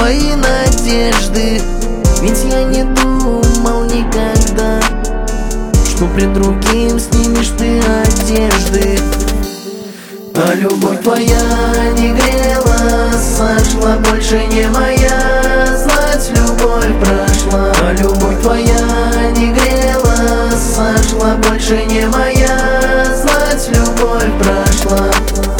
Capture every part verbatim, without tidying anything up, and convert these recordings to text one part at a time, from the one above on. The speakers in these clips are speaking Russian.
твои надежды. Ведь я не думал никогда, что пред другим снимешь ты одежды. А любовь твоя не грела, сошла, больше не моя. Знать, любовь прошла. А любовь твоя не грела, сошла, больше не моя. Знать, любовь прошла.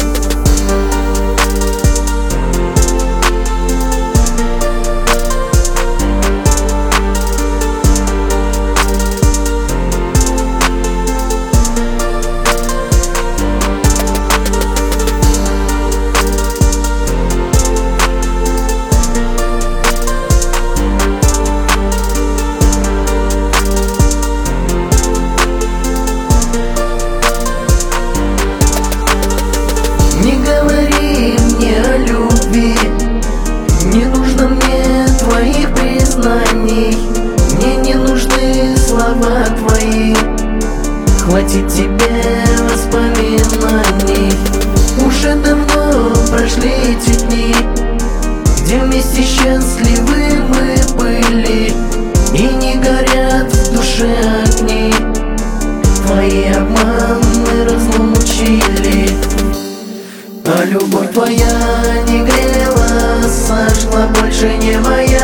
Не говори мне о любви, не нужно мне твоих признаний. Мне не нужны слова твои, хватит тебе воспоминаний. Уже давно прошли эти дни, где вместе счастливы мы были, и не горят в душе огни. Твои обманы разлучили. А любовь твоя не грела, сошла, больше не моя.